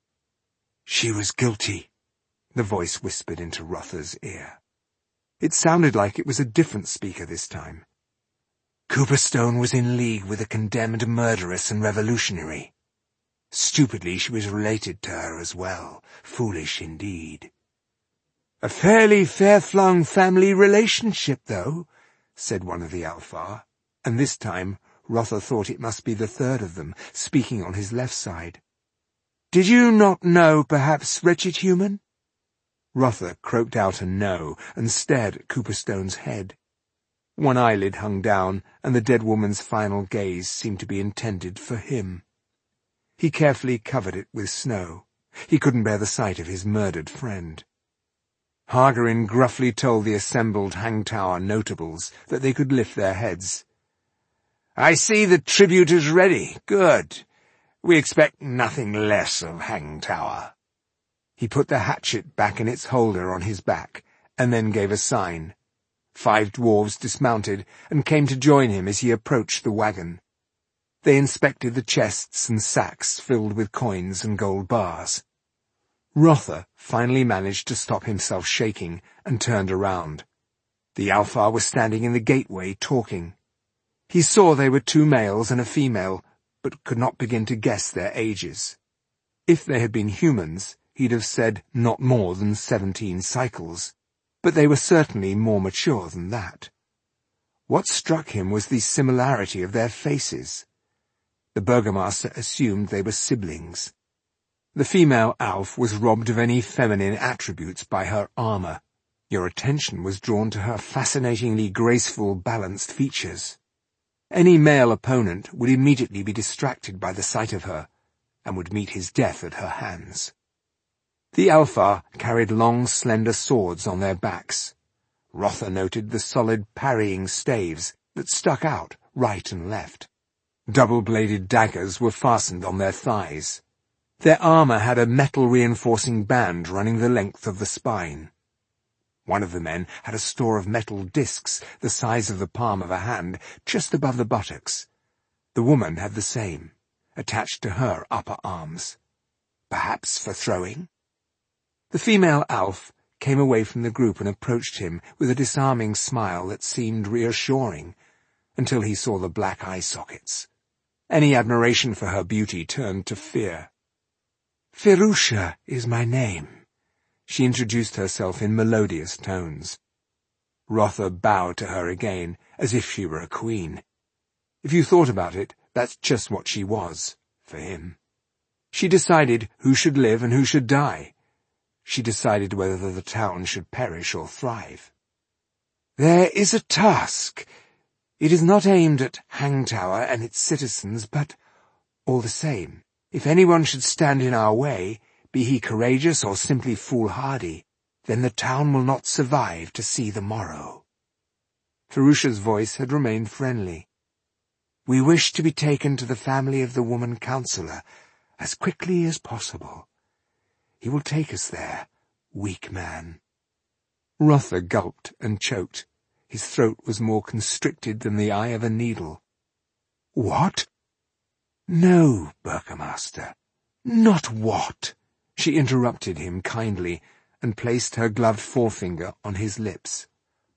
"She was guilty," the voice whispered into Rotha's ear. It sounded like it was a different speaker this time. "Cooperstone was in league with a condemned murderess and revolutionary. Stupidly, she was related to her as well. Foolish indeed." "A fairly fair-flung family relationship, though," said one of the Alfar, and this time Rotha thought it must be the third of them, speaking on his left side. "Did you not know, perhaps, wretched human?" Rotha croaked out a no, and stared at Cooperstone's head. One eyelid hung down, and the dead woman's final gaze seemed to be intended for him. He carefully covered it with snow. He couldn't bear the sight of his murdered friend. Hargarin gruffly told the assembled Hangtower notables that they could lift their heads. "I see the tribute is ready. Good. We expect nothing less of Hangtower." He put the hatchet back in its holder on his back, and then gave a sign. Five dwarves dismounted and came to join him as he approached the wagon. They inspected the chests and sacks filled with coins and gold bars. Rotha finally managed to stop himself shaking and turned around. The Alfar was standing in the gateway talking. He saw they were two males and a female, but could not begin to guess their ages. If they had been humans, he'd have said not more than seventeen cycles, but they were certainly more mature than that. What struck him was the similarity of their faces. The burgomaster assumed they were siblings. The female Alf was robbed of any feminine attributes by her armor. Your attention was drawn to her fascinatingly graceful, balanced features. Any male opponent would immediately be distracted by the sight of her, and would meet his death at her hands. The Alfar carried long, slender swords on their backs. Rotha noted the solid parrying staves that stuck out right and left. Double-bladed daggers were fastened on their thighs. Their armor had a metal-reinforcing band running the length of the spine. One of the men had a store of metal discs the size of the palm of a hand just above the buttocks. The woman had the same, attached to her upper arms. Perhaps for throwing? The female Alf came away from the group and approached him with a disarming smile that seemed reassuring, until he saw the black eye sockets. Any admiration for her beauty turned to fear. "Ferusha is my name," she introduced herself in melodious tones. Rotha bowed to her again, as if she were a queen. If you thought about it, that's just what she was, for him. She decided who should live and who should die. She decided whether the town should perish or thrive. "There is a task. It is not aimed at Hangtower and its citizens, but, all the same, If anyone should stand in our way, be he courageous or simply foolhardy, then the town will not survive to see the morrow." Ferusha's voice had remained friendly. "We wish to be taken to the family of the woman counsellor as quickly as possible. He will take us there, weak man." Rotha gulped and choked. His throat was more constricted than the eye of a needle. "What?" "No, Burgomaster, not what," she interrupted him kindly, and placed her gloved forefinger on his lips.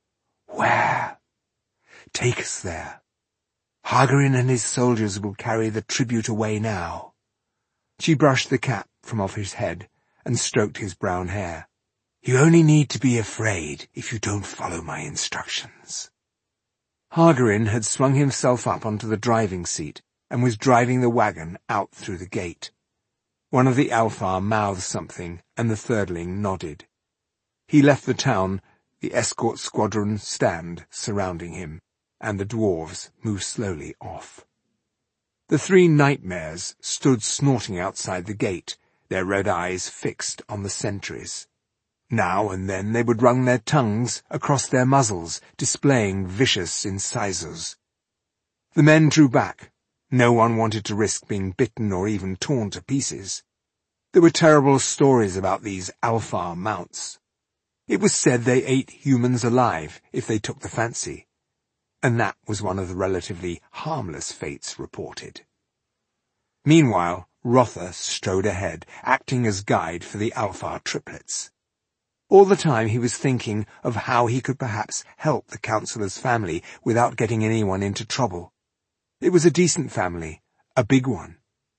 "Where? Take us there. Hagarin and his soldiers will carry the tribute away now." She brushed the cap from off his head and stroked his brown hair. "You only need to be afraid if you don't follow my instructions." Hagarin had swung himself up onto the driving seat and was driving the wagon out through the gate. One of the Alfar mouthed something, and the thirdling nodded. He left the town, the escort squadron stand surrounding him, and the dwarves moved slowly off. The three nightmares stood snorting outside the gate, their red eyes fixed on the sentries. Now and then they would run their tongues across their muzzles, displaying vicious incisors. The men drew back. No one wanted to risk being bitten or even torn to pieces. There were terrible stories about these Alfar mounts. It was said they ate humans alive if they took the fancy, and that was one of the relatively harmless fates reported. Meanwhile, Rotha strode ahead, acting as guide for the Alfar triplets. All the time he was thinking of how he could perhaps help the councillor's family without getting anyone into trouble. It was a decent family, a big one.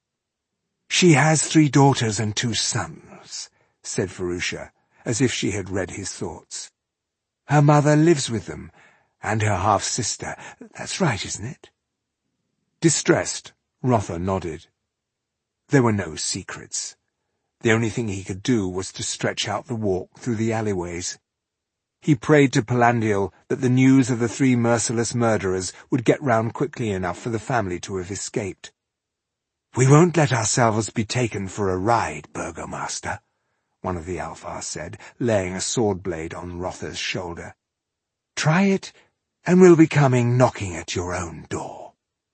"She has three daughters and two sons," said Ferusha, as if she had read his thoughts. "Her mother lives with them, and her half-sister. That's right, isn't it?" Distressed, Rotha nodded. There were no secrets. The only thing he could do was to stretch out the walk through the alleyways. He prayed to Palandial that the news of the three merciless murderers would get round quickly enough for the family to have escaped. "We won't let ourselves be taken for a ride, Burgomaster," one of the Alfar said, laying a sword blade on Rotha's shoulder. "Try it, and we'll be coming knocking at your own door."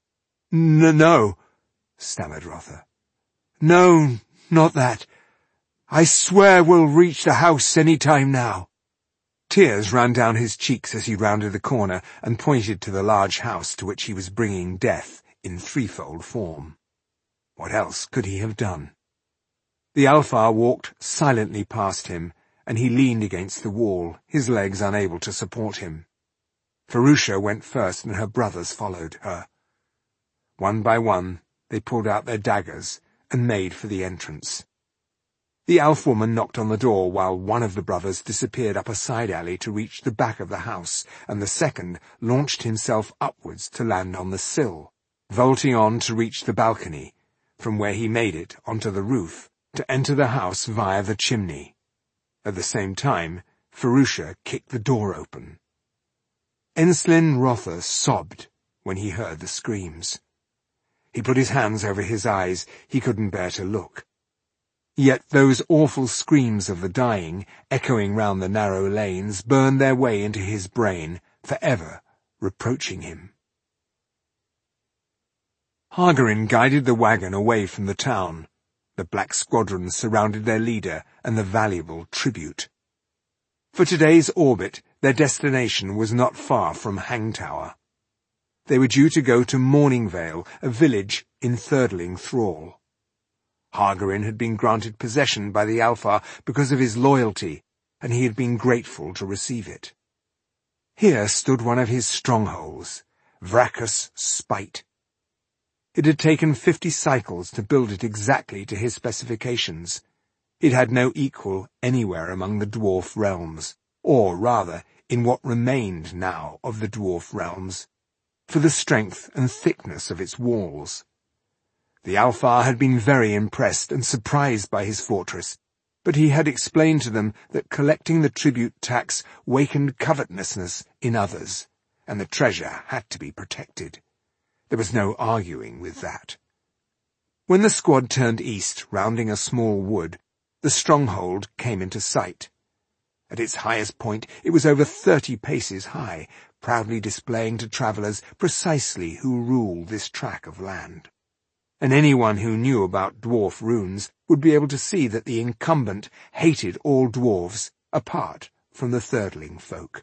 N no, stammered Rotha. "No, not that. I swear we'll reach the house any time now." Tears ran down his cheeks as he rounded the corner and pointed to the large house to which he was bringing death in threefold form. What else could he have done? The Alfar walked silently past him, and he leaned against the wall, his legs unable to support him. Ferusha went first, and her brothers followed her. One by one, they pulled out their daggers and made for the entrance. The elf woman knocked on the door while one of the brothers disappeared up a side alley to reach the back of the house, and the second launched himself upwards to land on the sill, vaulting on to reach the balcony, from where he made it onto the roof, to enter the house via the chimney. At the same time, Ferusha kicked the door open. Enslin Rotha sobbed when he heard the screams. He put his hands over his eyes. He couldn't bear to look. Yet those awful screams of the dying, echoing round the narrow lanes, burned their way into his brain, forever reproaching him. Hagarin guided the wagon away from the town. The black squadron surrounded their leader and the valuable tribute. For today's orbit, their destination was not far from Hangtower. They were due to go to Morningvale, a village in Thirdling thrall. Hagarin had been granted possession by the Alfar because of his loyalty, and he had been grateful to receive it. Here stood one of his strongholds, Vrachus Spite. It had taken fifty cycles to build it exactly to his specifications. It had no equal anywhere among the dwarf realms, or rather, in what remained now of the dwarf realms, for the strength and thickness of its walls. The Alfar had been very impressed and surprised by his fortress, but he had explained to them that collecting the tribute tax wakened covetousness in others, and the treasure had to be protected. There was no arguing with that. When the squad turned east, rounding a small wood, the stronghold came into sight. At its highest point, it was over thirty paces high, proudly displaying to travellers precisely who ruled this tract of land. And anyone who knew about dwarf runes would be able to see that the incumbent hated all dwarves, apart from the Thirdling folk.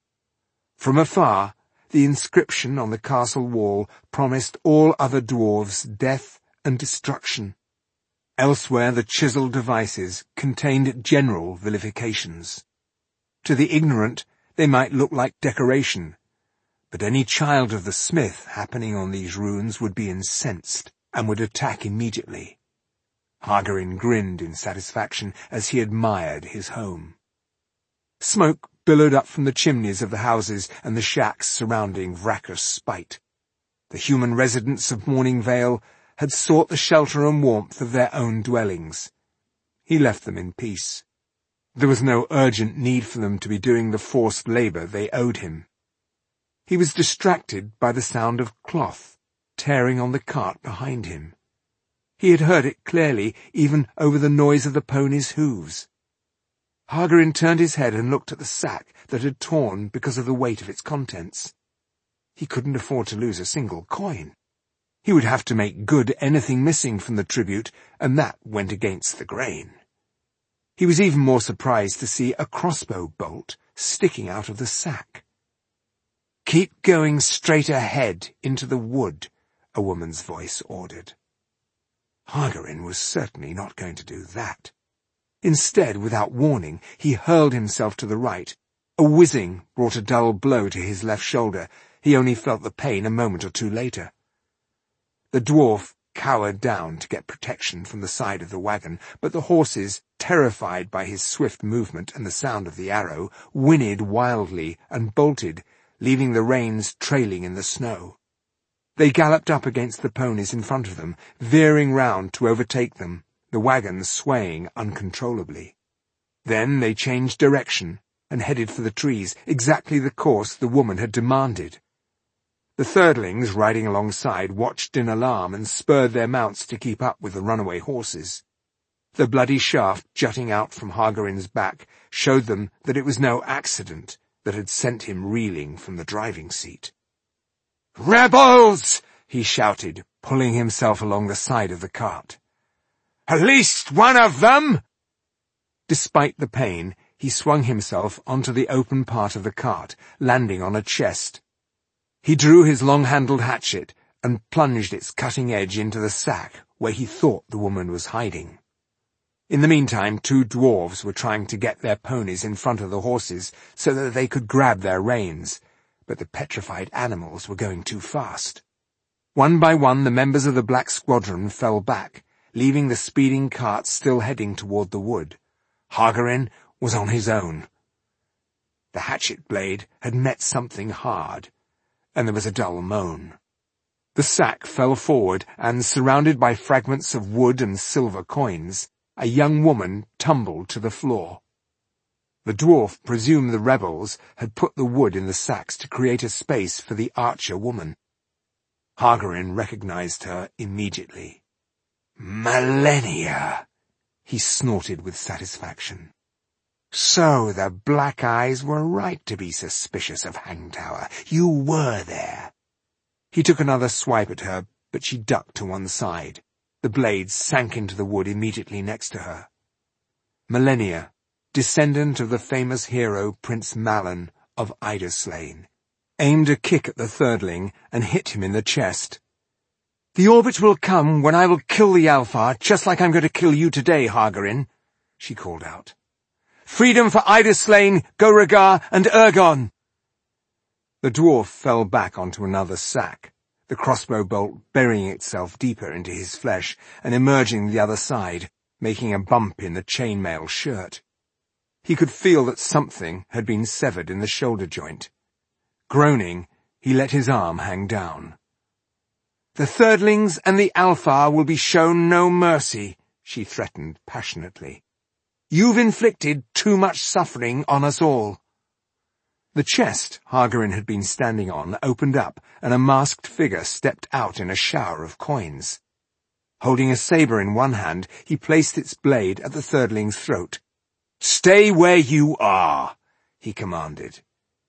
From afar, the inscription on the castle wall promised all other dwarves death and destruction. Elsewhere, the chiselled devices contained general vilifications. To the ignorant, they might look like decoration, but any child of the smith happening on these runes would be incensed and would attack immediately. Hargarin grinned in satisfaction as he admired his home. Smoke billowed up from the chimneys of the houses and the shacks surrounding Vraka's Spite. The human residents of Morning Vale had sought the shelter and warmth of their own dwellings. He left them in peace. There was no urgent need for them to be doing the forced labour they owed him. He was distracted by the sound of cloth tearing on the cart behind him. He had heard it clearly, even over the noise of the pony's hooves. Hargarin turned his head and looked at the sack that had torn because of the weight of its contents. He couldn't afford to lose a single coin. He would have to make good anything missing from the tribute, and that went against the grain. He was even more surprised to see a crossbow bolt sticking out of the sack. "Keep going straight ahead into the wood," a woman's voice ordered. Hargarin was certainly not going to do that. Instead, without warning, he hurled himself to the right. A whizzing brought a dull blow to his left shoulder. He only felt the pain a moment or two later. The dwarf cowered down to get protection from the side of the wagon, but the horses, terrified by his swift movement and the sound of the arrow, whinnied wildly and bolted, leaving the reins trailing in the snow. They galloped up against the ponies in front of them, veering round to overtake them, the wagon swaying uncontrollably. Then they changed direction and headed for the trees, exactly the course the woman had demanded. The Thirdlings, riding alongside, watched in alarm and spurred their mounts to keep up with the runaway horses. The bloody shaft jutting out from Hargarin's back showed them that it was no accident that had sent him reeling from the driving seat. "Rebels!" he shouted, pulling himself along the side of the cart. "At least one of them!" Despite the pain, he swung himself onto the open part of the cart, landing on a chest. He drew his long-handled hatchet and plunged its cutting edge into the sack where he thought the woman was hiding. In the meantime, two dwarves were trying to get their ponies in front of the horses so that they could grab their reins, but the petrified animals were going too fast. One by one, the members of the Black Squadron fell back, leaving the speeding cart still heading toward the wood. Hargarin was on his own. The hatchet blade had met something hard, and there was a dull moan. The sack fell forward, and, surrounded by fragments of wood and silver coins, a young woman tumbled to the floor. The dwarf presumed the rebels had put the wood in the sacks to create a space for the archer woman. Hargarin recognized her immediately. "Malenia!" he snorted with satisfaction. "So the Black Eyes were right to be suspicious of Hangtower. You were there." He took another swipe at her, but she ducked to one side. The blade sank into the wood immediately next to her. Malenia, descendant of the famous hero Prince Malon of Idaslane, aimed a kick at the Thirdling and hit him in the chest. "The orbit will come when I will kill the Alfar, just like I'm going to kill you today, Hargarin," she called out. "Freedom for Idaslane, Goragar, and Ergon!" The dwarf fell back onto another sack, the crossbow bolt burying itself deeper into his flesh and emerging the other side, making a bump in the chainmail shirt. He could feel that something had been severed in the shoulder joint. Groaning, he let his arm hang down. "The Thirdlings and the Alfar will be shown no mercy," she threatened passionately. "You've inflicted too much suffering on us all." The chest Hargarin had been standing on opened up, and a masked figure stepped out in a shower of coins. Holding a sabre in one hand, he placed its blade at the thirdling's throat. "Stay where you are," he commanded.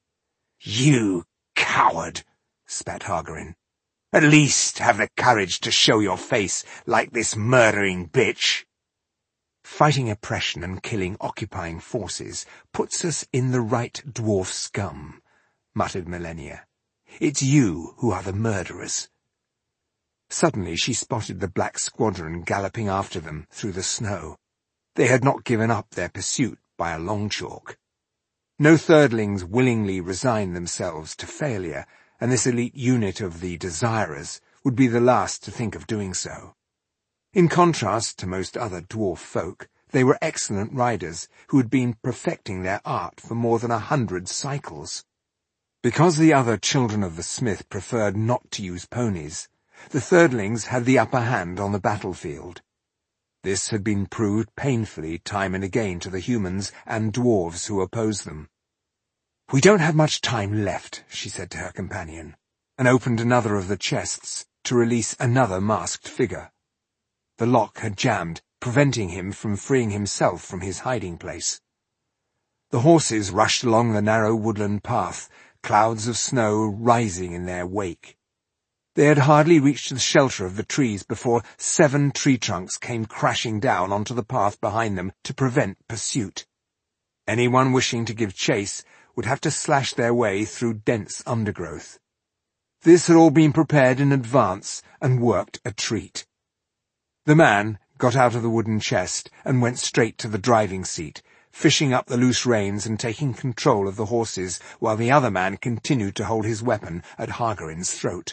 "You coward," spat Hargarin. "At least have the courage to show your face like this murdering bitch." "Fighting oppression and killing occupying forces puts us in the right dwarf scum," muttered Malenia. "It's you who are the murderers." Suddenly she spotted the black squadron galloping after them through the snow. They had not given up their pursuit by a long chalk. No thirdlings willingly resign themselves to failure, and this elite unit of the Desirers would be the last to think of doing so. In contrast to most other dwarf folk, they were excellent riders who had been perfecting their art for more than a hundred cycles. Because the other children of the smith preferred not to use ponies, the thirdlings had the upper hand on the battlefield. This had been proved painfully time and again to the humans and dwarves who opposed them. "We don't have much time left," she said to her companion, and opened another of the chests to release another masked figure. The lock had jammed, preventing him from freeing himself from his hiding place. The horses rushed along the narrow woodland path, clouds of snow rising in their wake. They had hardly reached the shelter of the trees before seven tree trunks came crashing down onto the path behind them to prevent pursuit. Anyone wishing to give chase would have to slash their way through dense undergrowth. This had all been prepared in advance and worked a treat. The man got out of the wooden chest and went straight to the driving seat, fishing up the loose reins and taking control of the horses, while the other man continued to hold his weapon at Hargarin's throat.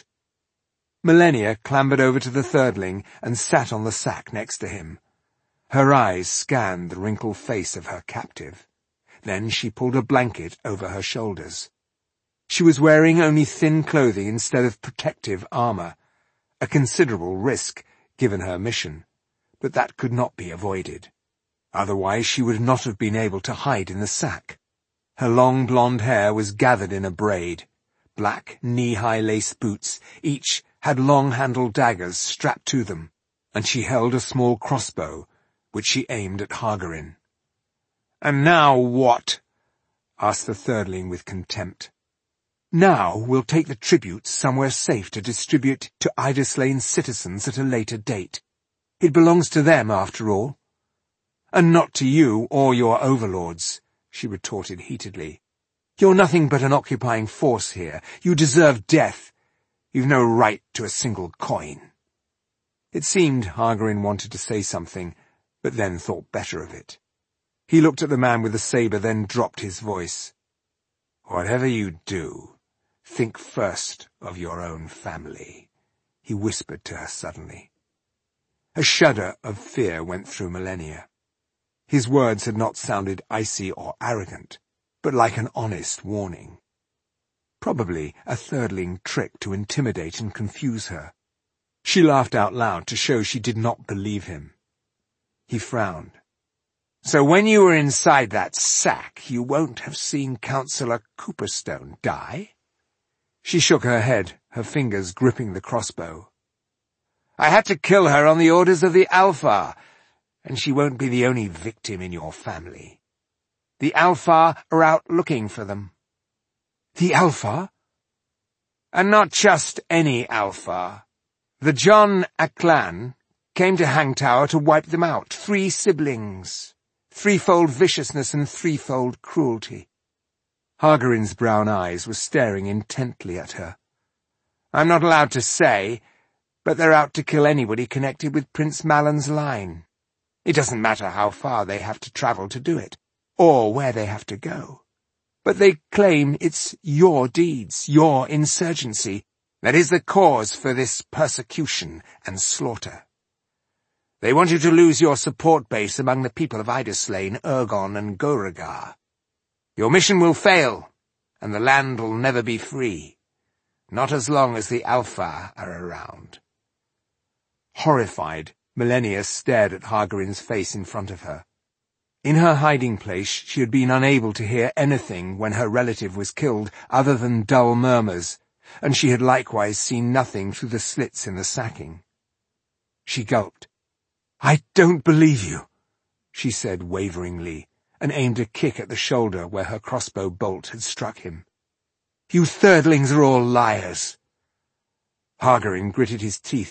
Malenia clambered over to the thirdling and sat on the sack next to him. Her eyes scanned the wrinkled face of her captive. Then she pulled a blanket over her shoulders. She was wearing only thin clothing instead of protective armor, a considerable risk given her mission, but that could not be avoided. Otherwise she would not have been able to hide in the sack. Her long blonde hair was gathered in a braid. Black, knee-high lace boots, each had long-handled daggers strapped to them, and she held a small crossbow, which she aimed at Hargarin. "And now what?" asked the thirdling with contempt. "Now we'll take the tribute somewhere safe to distribute to Idaslane's citizens at a later date. It belongs to them, after all." "And not to you or your overlords," she retorted heatedly. "You're nothing but an occupying force here. You deserve death. You've no right to a single coin." It seemed Hargarin wanted to say something, but then thought better of it. He looked at the man with the sabre, then dropped his voice. "Whatever you do, think first of your own family," he whispered to her suddenly. A shudder of fear went through Malenia. His words had not sounded icy or arrogant, but like an honest warning. Probably a thirdling trick to intimidate and confuse her. She laughed out loud to show she did not believe him. He frowned. "So when you were inside that sack, you won't have seen Councillor Cooperstone die?" She shook her head, her fingers gripping the crossbow. "I had to kill her on the orders of the Alfar, and she won't be the only victim in your family. The Alfar are out looking for them." "The Alfar?" "And not just any Alfar. The John Aklan came to Hangtower to wipe them out. Three siblings. Threefold viciousness and threefold cruelty." Hargarin's brown eyes were staring intently at her. "I'm not allowed to say, but they're out to kill anybody connected with Prince Malan's line. It doesn't matter how far they have to travel to do it, or where they have to go. But they claim it's your deeds, your insurgency, that is the cause for this persecution and slaughter. They want you to lose your support base among the people of Idaslane, Urgon, and Goragar. Your mission will fail, and the land will never be free. Not as long as the Alfar are around." Horrified, Malenia stared at Hargarin's face in front of her. In her hiding place, she had been unable to hear anything when her relative was killed other than dull murmurs, and she had likewise seen nothing through the slits in the sacking. She gulped. "I don't believe you," she said waveringly, and aimed a kick at the shoulder where her crossbow bolt had struck him. "You thirdlings are all liars." Hargarin gritted his teeth